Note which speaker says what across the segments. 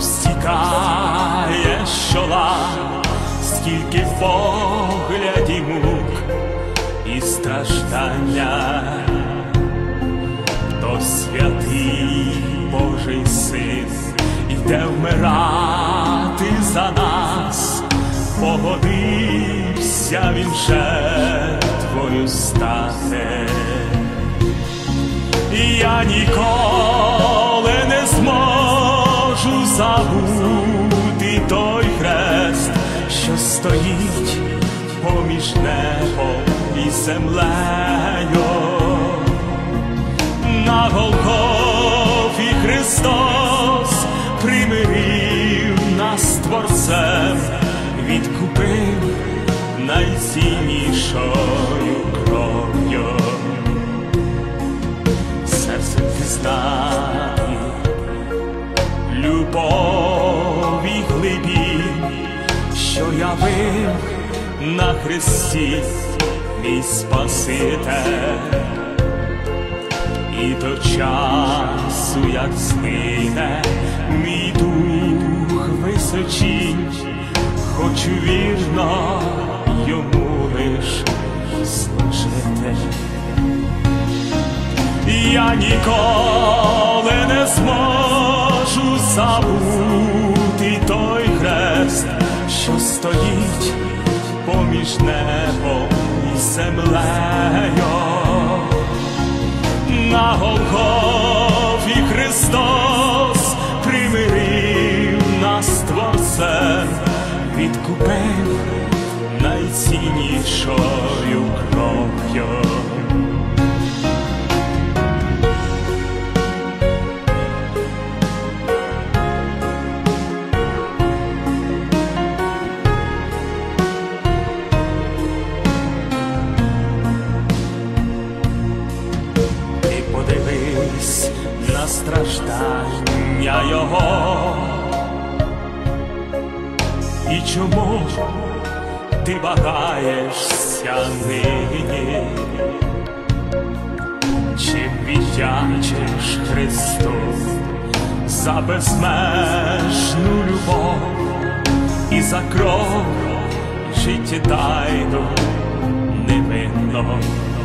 Speaker 1: стікає з чола, скільки поглядів мук і страждання, то святий Божий Син іде вмирати за нас, погодився він жертвою стати. Я ніколи не зможу забути той хрест, що стоїть поміж небом і землею. На Голгофі Христос примирив нас з Творцем, відкупив найціннішою кров'ю. Серцем пізнає любові глибінь, що явив на хресті мій Спаситель. І до часу, як згине мій дух височінь, хочу вірно йому лиш служити. Я ніколи не зможу забути той хрест, що стоїть поміж небом і землею. На Голгофі Христос примирив нас з Творцем, відкупив найціннішою кров'ю. На страждання Його, і чому ти вагаєшся нині? Чим віддячиш Христу за безмежну любов і за кров життєдайну невинно?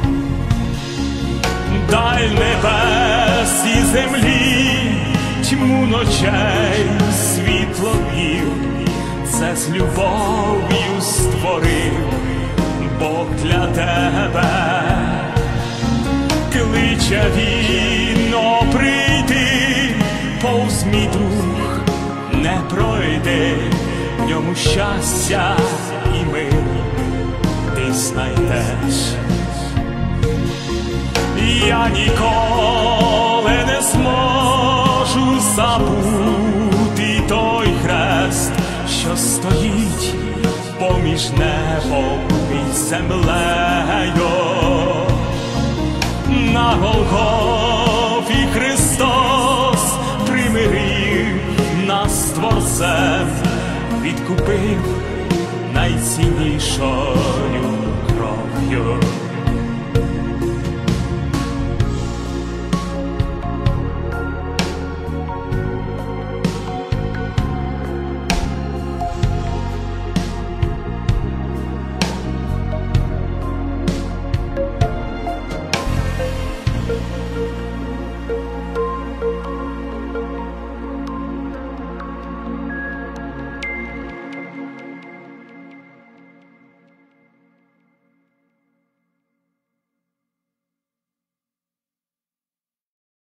Speaker 1: Дай небес і землі, тьму ночей, світло днів, це з любов'ю створив Бог для тебе. Кличе він, о, прийди, повз мій дух не пройди, в ньому щастя і мир ти знайдеш. Я ніколи не зможу забути той хрест, що стоїть поміж небом і землею. На Голгофі Христос примирив нас з Творцем, відкупив найціннішою кров'ю.